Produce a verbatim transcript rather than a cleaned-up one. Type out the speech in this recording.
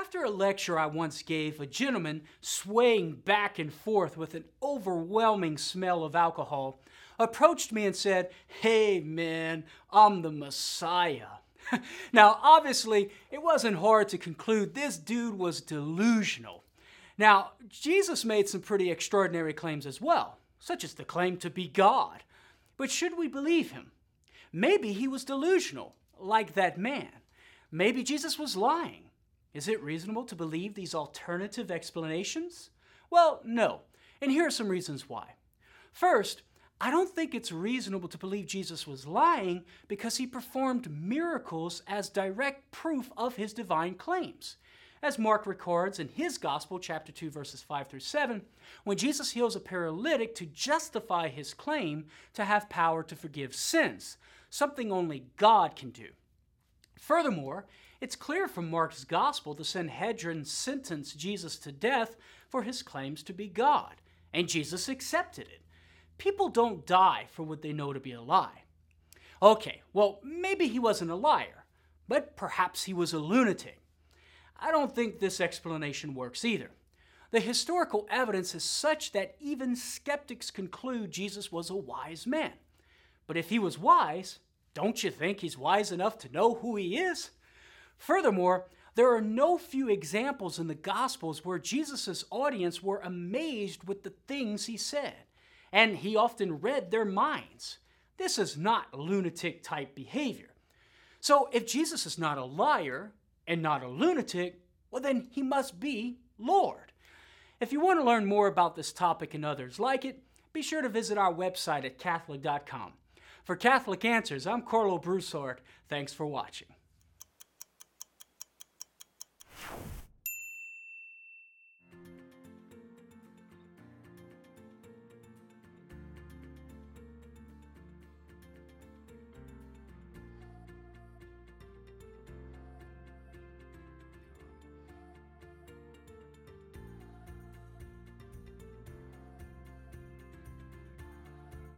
After a lecture I once gave, a gentleman swaying back and forth with an overwhelming smell of alcohol approached me and said, "Hey man, I'm the Messiah." Now, obviously, it wasn't hard to conclude this dude was delusional. Now, Jesus made some pretty extraordinary claims as well, such as the claim to be God. But should we believe him? Maybe he was delusional, like that man. Maybe Jesus was lying. Is it reasonable to believe these alternative explanations? Well, no, and here are some reasons why. First, I don't think it's reasonable to believe Jesus was lying because he performed miracles as direct proof of his divine claims. As Mark records in his Gospel, chapter two, verses five through seven, when Jesus heals a paralytic to justify his claim to have power to forgive sins, something only God can do. Furthermore, it's clear from Mark's Gospel the Sanhedrin sentenced Jesus to death for his claims to be God, and Jesus accepted it. People don't die for what they know to be a lie. Okay, well, maybe he wasn't a liar, but perhaps he was a lunatic. I don't think this explanation works either. The historical evidence is such that even skeptics conclude Jesus was a wise man. But if he was wise, don't you think he's wise enough to know who he is? Furthermore, there are no few examples in the Gospels where Jesus' audience were amazed with the things he said, and he often read their minds. This is not lunatic-type behavior. So if Jesus is not a liar and not a lunatic, well then he must be Lord. If you want to learn more about this topic and others like it, be sure to visit our website at Catholic dot com. For Catholic Answers, I'm Carlo Broussard. Thanks for watching.